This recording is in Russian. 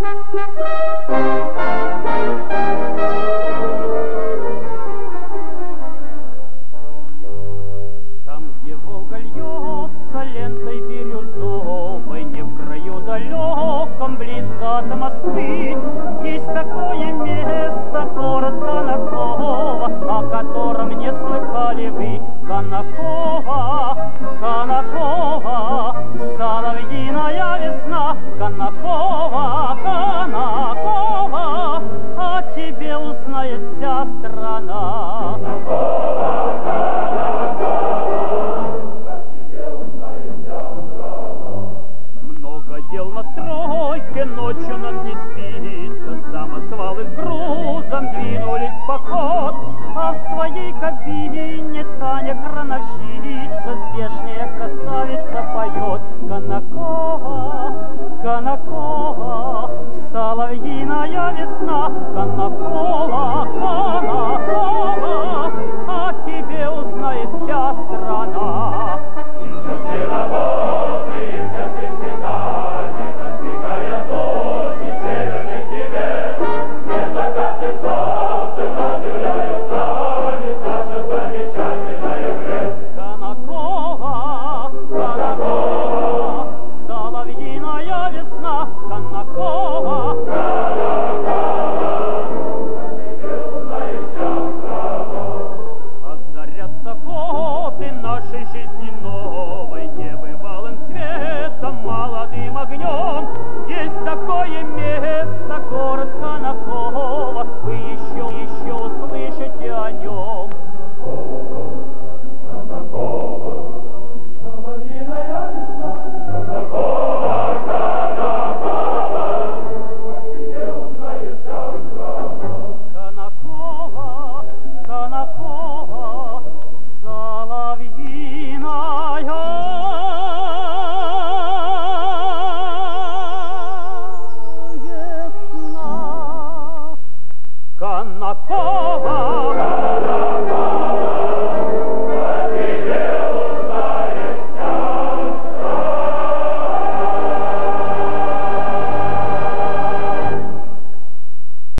Там, где Волга льется лентой бирюзовой, не в краю далеком, близко от Москвы, есть такое место, город Конаково, о котором не слыхали вы. Конаково, Конаково, соловьиная весна. Конаково, Конаково, о тебе узнает вся страна. Много дел на стройке, ночью нам не спится, самосвалы с грузом двинулись в поход, а в своей кабине Таня крановщица, здешняя красавица, поет. Конаково, Конаково, соловьиная весна. Конаково, Конаково, о тебе узнает вся страна.